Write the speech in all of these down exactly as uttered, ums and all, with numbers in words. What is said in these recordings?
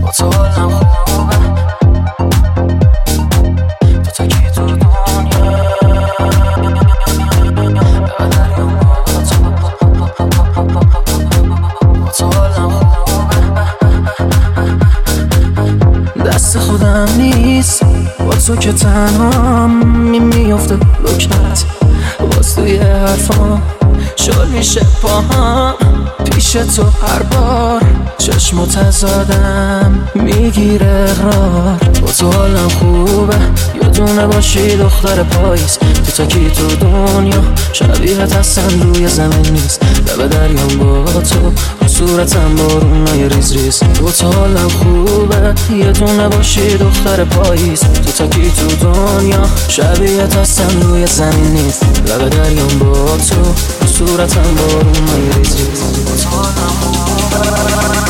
با تو حالم خوبه، تو تکی تو دنیا لب دریام با تو، با تو حالم خوبه. دست خودم نیست با تو که تنها می میافته لکنت، باز توی حرفام شل میشه پاهم پیش تو هر بار، چشم تزادم میگیره اقرار. با تو حالم خوبه، یادونه باشی دختر پاییز، تو تکی تو دنیا شبیهت هستن روی زمین نیست، لب دریام با تو صورتم بارونای ریز ریز. با تو حالم خوبه، یادونه باشی دختر پاییز، تو تکی تو دنیا شبیهت هستن روی زمین نیست، لب دریام با تو صورتم بارونای ریز ریز. با تو حالم خوبه،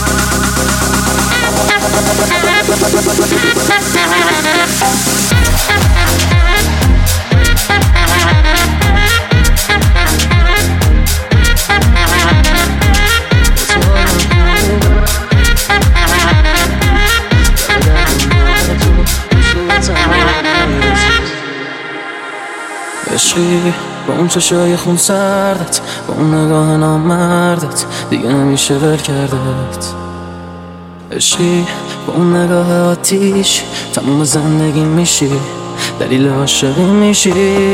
عشقی با اون چشای خون سردت، با اون نگاه نامردت دیگه نمیشه ول کردت. عشقی با اون نگاه آتیش تموم زندگی میشی، دلیل عاشقی میشی.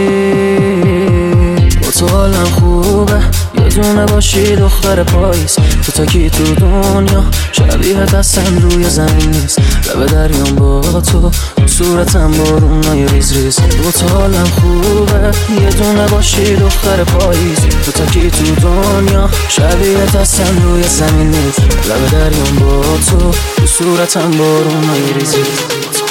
با تو حالم خوبه، یادونه باشی دختر پاییز، تو تکی تو دنیا شبیهت هستن روی زمین نیست، لب دریام با تو صورتم بارونای ریز ریز. با تو حالم خوبه، یادونه باشی دختر پاییز، تو تکی تو دنیا شبیهت هستن روی زمین نیست، لب دریام با تو صورتم بارونای ریز ریز.